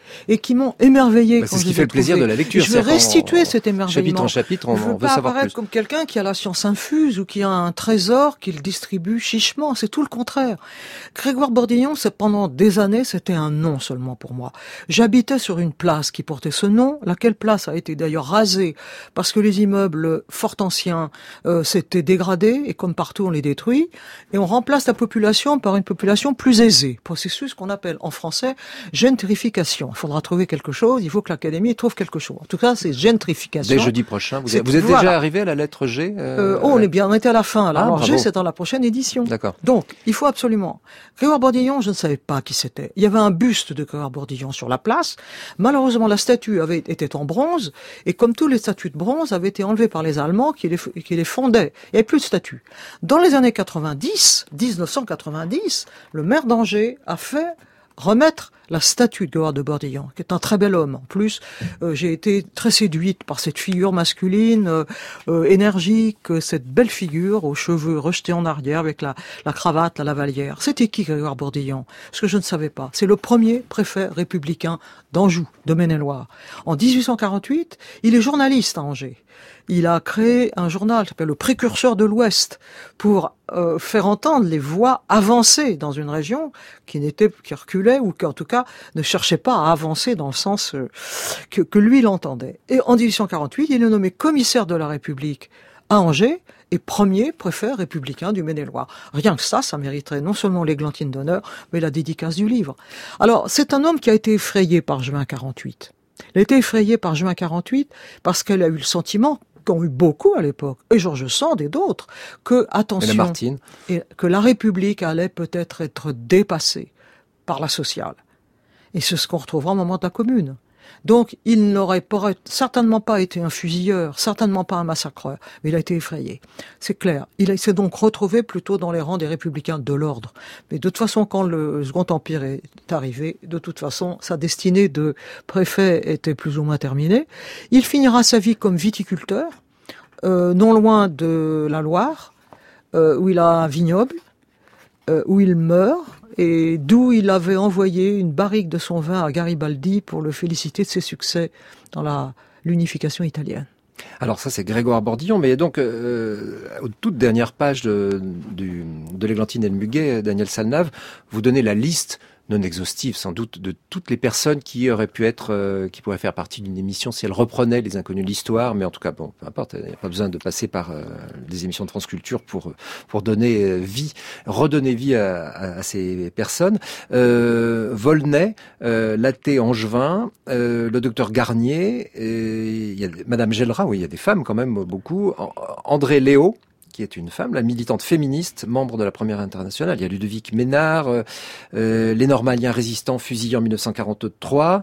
et qui m'ont émerveillé. Bah, quand c'est ce qui je fait le plaisir trouvés. de la lecture. Et je veux restituer cet émerveillement. Chapitre en chapitre, on, je veux on veut pas savoir apparaître plus. comme quelqu'un qui a la science infuse ou qui a un trésor qu'il distribue chichement. C'est tout le contraire. Grégoire Bordillon, c'est pendant des années, c'était un nom seulement pour moi. J'habitais sur une place qui portait ce nom, laquelle place a été d'ailleurs rasée parce que les immeubles fort anciens euh, s'étaient dégradés et comme partout on les détruit et on remplace la population par une population plus aisée. Processus qu'on appelle en français gentrification. Il faudra trouver quelque chose, il faut que l'Académie trouve quelque chose. En tout cas, c'est gentrification. Dès jeudi prochain, vous, C'est- êtes, vous êtes voilà. déjà arrivé à la lettre G euh, Euh, oh, on est bien, on était à la fin. Alors, Ah, alors bravo. G, c'est dans la prochaine édition. D'accord. Donc, il faut absolument. Grégoire Bordillon, je ne savais pas qui c'était. Il y avait un buste de Grégoire Bordillon sur la place. Malheureusement, la statue avait était en bronze, et comme tous les statues de bronze, avaient été enlevées par les Allemands qui les, qui les fondaient. Il n'y avait plus de statues. Dans les années quatre-vingt-dix, dix-neuf cent quatre-vingt-dix, le maire d'Angers a fait remettre la statue de Grégoire de Bordillon, qui est un très bel homme. En plus, euh, j'ai été très séduite par cette figure masculine, euh, euh, énergique, euh, cette belle figure aux cheveux rejetés en arrière avec la, la cravate, la lavalière. C'était qui Grégoire Bordillon? Ce que je ne savais pas. C'est le premier préfet républicain d'Anjou, de Maine-et-Loire. En dix-huit cent quarante-huit, il est journaliste à Angers. Il a créé un journal qui s'appelle Le Précurseur de l'Ouest pour euh, faire entendre les voix avancées dans une région qui n'était qui reculait ou qui en tout cas ne cherchait pas à avancer dans le sens euh, que, que lui l'entendait. Et en dix-huit cent quarante-huit, il est nommé commissaire de la République à Angers et premier préfet républicain du Maine-et-Loire. Rien que ça, ça mériterait non seulement l'églantine d'honneur, mais la dédicace du livre. Alors, c'est un homme qui a été effrayé par juin quarante-huit. Il a été effrayé par juin quarante-huit parce qu'elle a eu le sentiment qu'ont eu beaucoup à l'époque, et Georges Sand et d'autres, que, attention, Et Lamartine. et que la République allait peut-être être dépassée par la sociale. Et c'est ce qu'on retrouvera au moment de la Commune. Donc, il n'aurait pas- certainement pas été un fusilleur, certainement pas un massacreur, mais il a été effrayé. C'est clair. Il s'est donc retrouvé plutôt dans les rangs des républicains de l'ordre. Mais de toute façon, quand le Second Empire est arrivé, de toute façon, sa destinée de préfet était plus ou moins terminée. Il finira sa vie comme viticulteur, euh, non loin de la Loire, euh, où il a un vignoble, euh, où il meurt, et d'où il avait envoyé une barrique de son vin à Garibaldi pour le féliciter de ses succès dans la l'unification italienne. Alors ça, c'est Grégoire Bordillon, mais donc, euh, aux toutes dernières pages de, du, de l'Églantine et le Muguet, Daniel Salnave, vous donnez la liste non exhaustive sans doute de toutes les personnes qui auraient pu être, euh, qui pourraient faire partie d'une émission si elles reprenaient les inconnus de l'histoire, mais en tout cas, bon, peu importe, il n'y a pas besoin de passer par euh, des émissions de France Culture pour pour donner vie, redonner vie à, à, à ces personnes. Euh, Volney, euh, Laté Angevin, euh, le docteur Garnier, et il y a Madame Gellera, oui, il y a des femmes quand même beaucoup. André Léo, qui est une femme, la militante féministe, membre de la Première Internationale. Il y a Ludovic Ménard, euh, euh, les Normaliens résistants fusillés en mille neuf cent quarante-trois.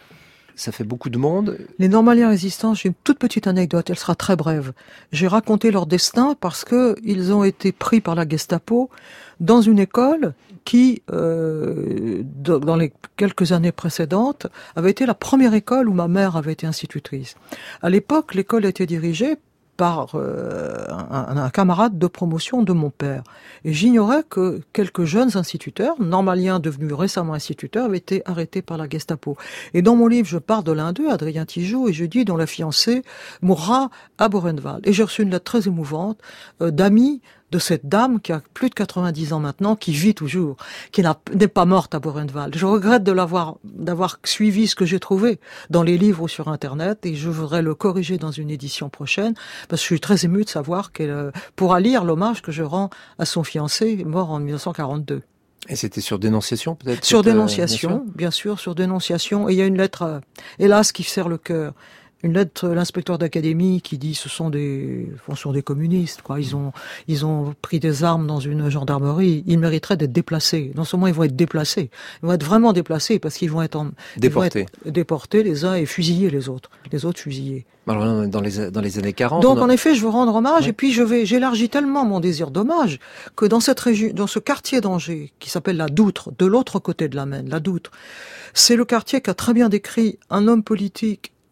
Ça fait beaucoup de monde. Les Normaliens résistants, j'ai une toute petite anecdote, elle sera très brève. J'ai raconté leur destin parce que ils ont été pris par la Gestapo dans une école qui, euh, dans les quelques années précédentes, avait été la première école où ma mère avait été institutrice. À l'époque, l'école était dirigée par euh, un, un camarade de promotion de mon père. Et j'ignorais que quelques jeunes instituteurs, normaliens devenus récemment instituteurs, avaient été arrêtés par la Gestapo. Et dans mon livre, je parle de l'un d'eux, Adrien Tijoux, et je dis dont la fiancée mourra à Borenwald. Et j'ai reçu une lettre très émouvante euh, d'amis de cette dame qui a plus de quatre-vingt-dix ans maintenant, qui vit toujours, qui n'a, n'est pas morte à Borenwald. Je regrette de l'avoir, d'avoir suivi ce que j'ai trouvé dans les livres ou sur Internet, et je voudrais le corriger dans une édition prochaine, parce que je suis très ému de savoir qu'elle pourra lire l'hommage que je rends à son fiancé, mort en mille neuf cent quarante-deux. Et c'était sur dénonciation, peut-être? Sur cette, dénonciation, euh, bien sûr, bien sûr, sur dénonciation. Et il y a une lettre, euh, hélas, qui serre le cœur. Une lettre de l'inspecteur d'académie qui dit ce sont des, ce sont des communistes, quoi. Ils ont, ils ont pris des armes dans une gendarmerie. Ils mériteraient d'être déplacés. Non seulement ils vont être déplacés, ils vont être vraiment déplacés parce qu'ils vont être en, déportés. Ils vont être déportés les uns et fusillés les autres. Les autres fusillés. Alors, dans les, dans les années quarante. Donc, a... en effet, je veux rendre hommage, ouais. Et puis je vais, j'élargis tellement mon désir d'hommage que dans cette région, dans ce quartier d'Angers, qui s'appelle la Doutre, de l'autre côté de la Maine, la Doutre, c'est le quartier qu'a très bien décrit un homme politique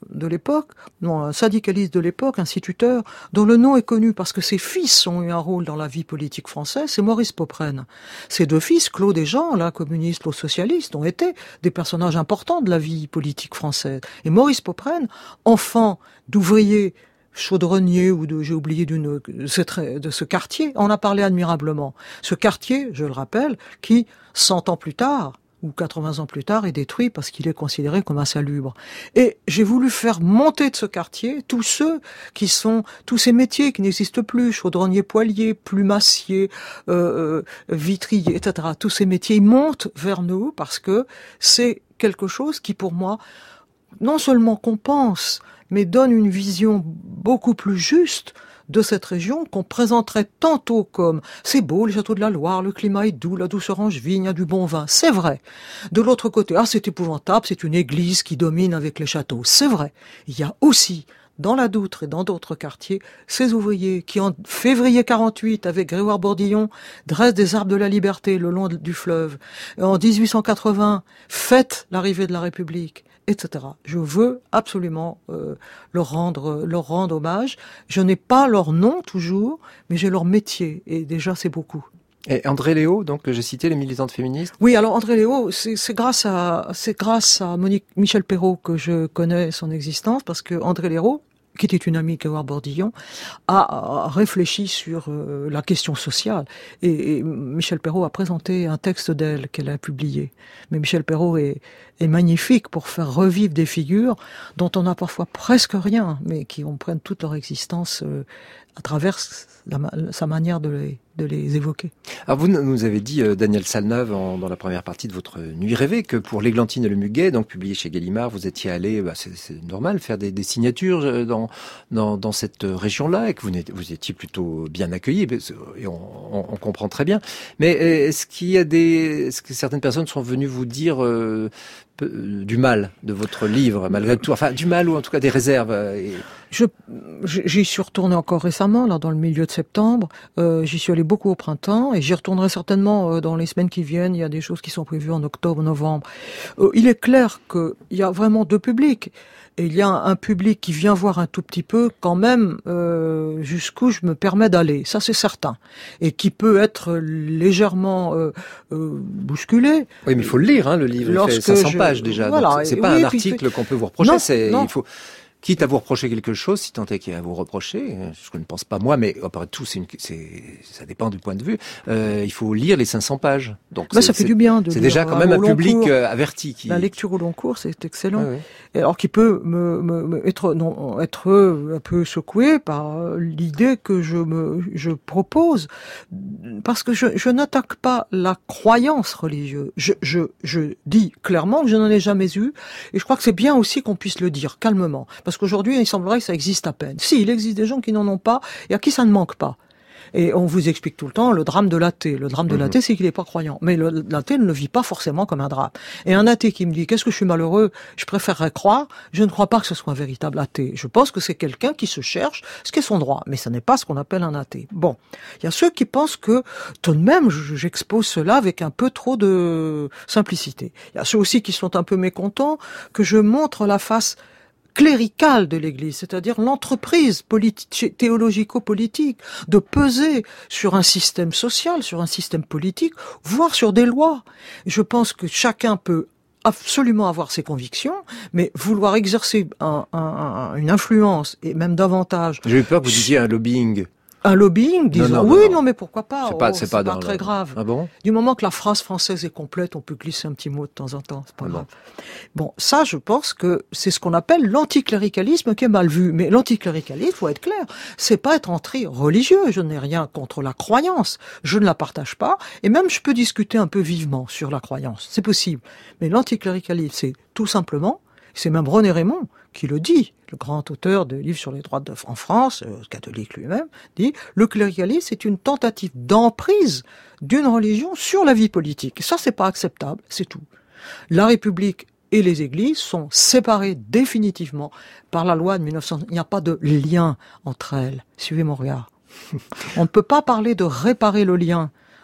de l'époque, non, un syndicaliste de l'époque, instituteur, dont le nom est connu parce que ses fils ont eu un rôle dans la vie politique française, c'est Maurice Popren. Ses deux fils, Claude et Jean, là, communistes, Claude socialistes, ont été des personnages importants de la vie politique française. Et Maurice Popren, enfant d'ouvriers chaudronnier ou de, j'ai oublié d'une, de ce, de ce quartier, on a parlé admirablement. Ce quartier, je le rappelle, qui, cent ans plus tard, ou quatre-vingts ans plus tard, est détruit parce qu'il est considéré comme insalubre. Et j'ai voulu faire monter de ce quartier tous ceux qui sont, tous ces métiers qui n'existent plus, chaudronnier poilier, plumassier, euh, vitrier, et cetera. Tous ces métiers, ils montent vers nous parce que c'est quelque chose qui, pour moi, non seulement compense, mais donne une vision beaucoup plus juste de cette région qu'on présenterait tantôt comme « c'est beau, les châteaux de la Loire, le climat est doux, la douce orange vigne, il y a du bon vin ». C'est vrai. De l'autre côté, « ah, c'est épouvantable, c'est une église qui domine avec les châteaux ». C'est vrai. Il y a aussi, dans la Doutre et dans d'autres quartiers, ces ouvriers qui, en février quarante-huit, avec Grégoire Bourdillon, dressent des arbres de la liberté le long du fleuve. Et en dix-huit cent quatre-vingts, fêtent l'arrivée de la République, et cetera. Je veux absolument euh, leur rendre, leur rendre hommage. Je n'ai pas leur nom toujours, mais j'ai leur métier, et déjà c'est beaucoup. Et André Léo, donc j'ai cité les militantes féministes. Oui, alors André Léo, c'est, c'est grâce à c'est grâce à Monique Michel Perrault que je connais son existence, parce que André Léo, qui était une amie de Grégoire Bourdillon, a, a réfléchi sur euh, la question sociale. Et, et Michel Perrault a présenté un texte d'elle qu'elle a publié. Mais Michel Perrault est, est magnifique pour faire revivre des figures dont on n'a parfois presque rien, mais qui en prennent toute leur existence euh, à travers la, sa manière de les, de les évoquer. Alors vous nous avez dit, euh, Daniel Salneuve, en, dans la première partie de votre Nuit rêvée, que pour l'Églantine et le Muguet, donc publié chez Gallimard, vous étiez allé, bah, c'est, c'est normal, faire des, des signatures dans, dans, dans cette région-là, et que vous, vous étiez plutôt bien accueillis, et on, on, on comprend très bien. Mais est-ce qu'il y a des, est-ce que certaines personnes sont venues vous dire euh, du mal de votre livre, malgré tout, enfin du mal ou en tout cas des réserves? Et... Je, j'y suis retourné encore récemment, là, dans le milieu de septembre. Euh, j'y suis allé beaucoup au printemps et j'y retournerai certainement euh, dans les semaines qui viennent. Il y a des choses qui sont prévues en octobre, novembre. Euh, il est clair qu'il y a vraiment deux publics. Et il y a un, un public qui vient voir un tout petit peu, quand même, euh, jusqu'où je me permets d'aller. Ça, c'est certain. Et qui peut être légèrement euh, euh, bousculé. Oui, mais il faut le lire, hein, le livre. Il fait cinq cents je... pages déjà. Voilà. Donc, c'est pas oui, un article puis... qu'on peut vous reprocher. Non, c'est, non. il faut... Quitte à vous reprocher quelque chose, si tant est qu'il y a à vous reprocher, je ne pense pas moi, mais après tout, c'est une, c'est, ça dépend du point de vue. Euh, il faut lire les cinq cents pages. Donc bah, ça fait du bien. De c'est déjà quand même un public cours. averti. Qui... La lecture au long cours, c'est excellent. Oui, oui. Et alors, qui peut me, me, me être, non, être un peu secoué par l'idée que je me, je propose, parce que je, je n'attaque pas la croyance religieuse. Je, je, je dis clairement que je n'en ai jamais eu, et je crois que c'est bien aussi qu'on puisse le dire calmement. Parce qu'aujourd'hui, il semblerait que ça existe à peine. Si, il existe des gens qui n'en ont pas et à qui ça ne manque pas. Et on vous explique tout le temps le drame de l'athée. Le drame de mmh. l'athée, c'est qu'il n'est pas croyant. Mais le, l'athée ne le vit pas forcément comme un drame. Et un athée qui me dit « Qu'est-ce que je suis malheureux ? Je préférerais croire », je ne crois pas que ce soit un véritable athée. Je pense que c'est quelqu'un qui se cherche ce qui est son droit. Mais ce n'est pas ce qu'on appelle un athée. Bon. Il y a ceux qui pensent que, tout de même, j'expose cela avec un peu trop de simplicité. Il y a ceux aussi qui sont un peu mécontents que je montre la face cléricale de l'Église, c'est-à-dire l'entreprise politi- théologico-politique de peser sur un système social, sur un système politique, voire sur des lois. Je pense que chacun peut absolument avoir ses convictions, mais vouloir exercer un, un, un, une influence, et même davantage... J'ai eu peur que vous disiez un lobbying. Un lobbying, disons, non, non, oui, non, non, mais pourquoi pas, c'est pas, oh, c'est c'est pas, pas dans très le... grave. Ah bon? Du moment que la phrase française est complète, on peut glisser un petit mot de temps en temps, c'est pas ah grave. Bon. bon, ça, je pense que c'est ce qu'on appelle l'anticléricalisme qui est mal vu. Mais l'anticléricalisme, faut être clair, c'est pas être anti-religieux. Je n'ai rien contre la croyance. Je ne la partage pas. Et même, je peux discuter un peu vivement sur la croyance. C'est possible. Mais l'anticléricalisme, c'est tout simplement, c'est même René Raymond qui le dit, le grand auteur de livres sur les droits de, en France, euh, catholique lui-même, dit « Le cléricalisme, c'est une tentative d'emprise d'une religion sur la vie politique. » Et ça, c'est pas acceptable, c'est tout. La République et les églises sont séparées définitivement par la loi de mille neuf cents. Il n'y a pas de lien entre elles. Suivez mon regard. On ne peut pas parler de réparer le lien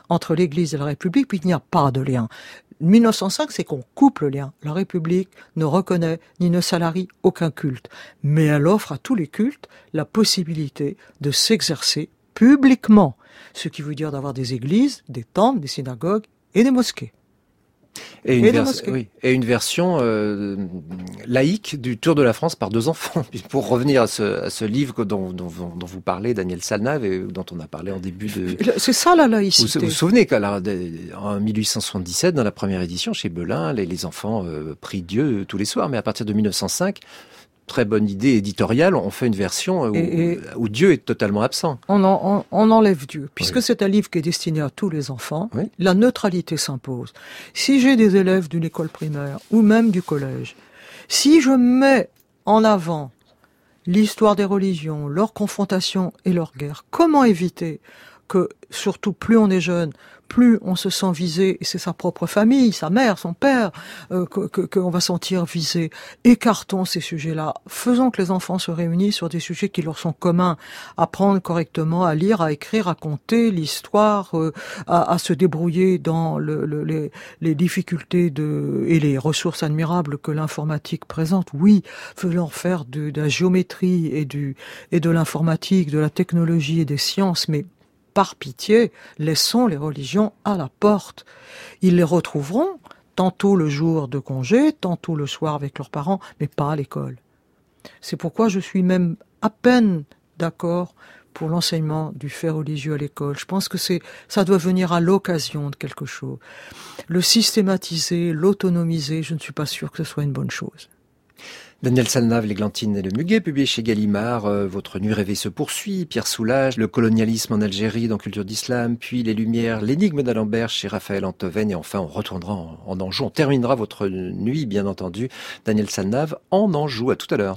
entre l'Église et la République, puis il n'y a pas de lien. mille neuf cent cinq, c'est qu'on coupe le lien. La République ne reconnaît ni ne salarie aucun culte, mais elle offre à tous les cultes la possibilité de s'exercer publiquement, ce qui veut dire d'avoir des églises, des temples, des synagogues et des mosquées. Et une, et, vers... oui. et une version euh, laïque du Tour de la France par deux enfants. Pour revenir à ce, à ce livre dont, dont, dont vous parlez, Daniel Salnave, et dont on a parlé en début de... C'est ça la laïcité. Vous vous souvenez qu'en mille huit cent soixante-dix-sept, dans la première édition, chez Belin, les, les enfants euh, prient Dieu tous les soirs, mais à partir de mille neuf cent cinq... très bonne idée éditoriale, on fait une version où, et, et où Dieu est totalement absent. On, en, on, on enlève Dieu. Puisque oui. c'est un livre qui est destiné à tous les enfants, oui. la neutralité s'impose. Si j'ai des élèves d'une école primaire ou même du collège, si je mets en avant l'histoire des religions, leurs confrontations et leurs guerres, comment éviter que, surtout plus on est jeune, plus on se sent visé, et c'est sa propre famille, sa mère, son père, euh, que, que, qu'on va sentir visé. Écartons ces sujets-là. Faisons que les enfants se réunissent sur des sujets qui leur sont communs. Apprendre correctement à lire, à écrire, à compter, l'histoire, euh, à, à se débrouiller dans le, le, les, les difficultés de, et les ressources admirables que l'informatique présente. Oui, faisons faire de, de la géométrie et, du, et de l'informatique, de la technologie et des sciences, mais par pitié, laissons les religions à la porte. Ils les retrouveront tantôt le jour de congé, tantôt le soir avec leurs parents, mais pas à l'école. C'est pourquoi je suis même à peine d'accord pour l'enseignement du fait religieux à l'école. Je pense que c'est, ça doit venir à l'occasion de quelque chose. Le systématiser, l'autonomiser, je ne suis pas sûr que ce soit une bonne chose. Daniel Salnave, l'Églantine et le Muguet, publié chez Gallimard. Euh, votre nuit rêvée se poursuit. Pierre Soulages, le colonialisme en Algérie dans Culture d'Islam, puis les Lumières, l'énigme d'Alembert chez Raphaël Antoven. Et enfin, on retournera en, en Anjou. On terminera votre nuit, bien entendu, Daniel Salnave, en Anjou. À tout à l'heure.